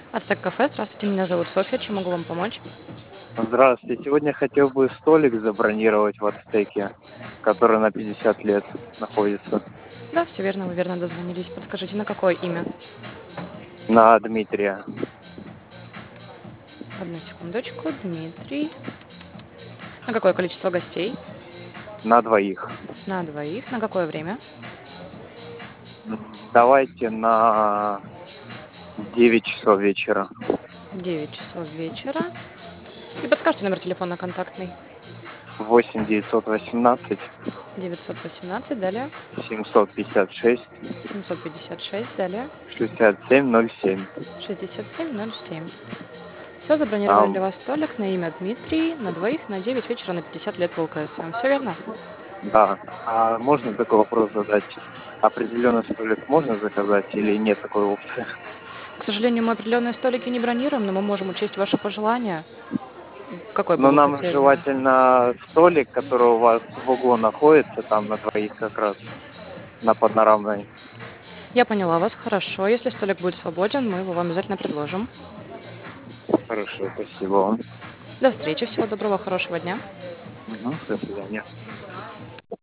Ацтек кафе, здравствуйте, меня зовут Софья, чем могу вам помочь? Здравствуйте. Сегодня хотел бы столик забронировать в Ацтеке, который на 50 лет находится. Да, все верно, вы верно дозвонились. Подскажите, на какое имя? На Дмитрия. Одну секундочку, Дмитрий. На какое количество гостей? На двоих. На двоих. На какое время? Давайте на 9 часов вечера. 9 часов вечера. И подскажите номер телефона контактный. 8 918 918, далее. 756 756, далее. 6707. 6707. Все, забронировали А, для вас столик на имя Дмитрий, на двоих, на 9 вечера, на 50 лет по УКСМ. Все верно? да. А можно такой вопрос задать? Определенный столик можно заказать или нет такой опции? К сожалению, мы определенные столики не бронируем, но мы можем учесть ваши пожелания. Какой бы Но вы нам хотели? желательно столик, который у вас в углу находится, там на двоих как раз, на панорамной. Я поняла вас, хорошо. Если столик будет свободен, мы его вам обязательно предложим. Хорошо, спасибо вам. До встречи, всего доброго, хорошего дня. До свидания.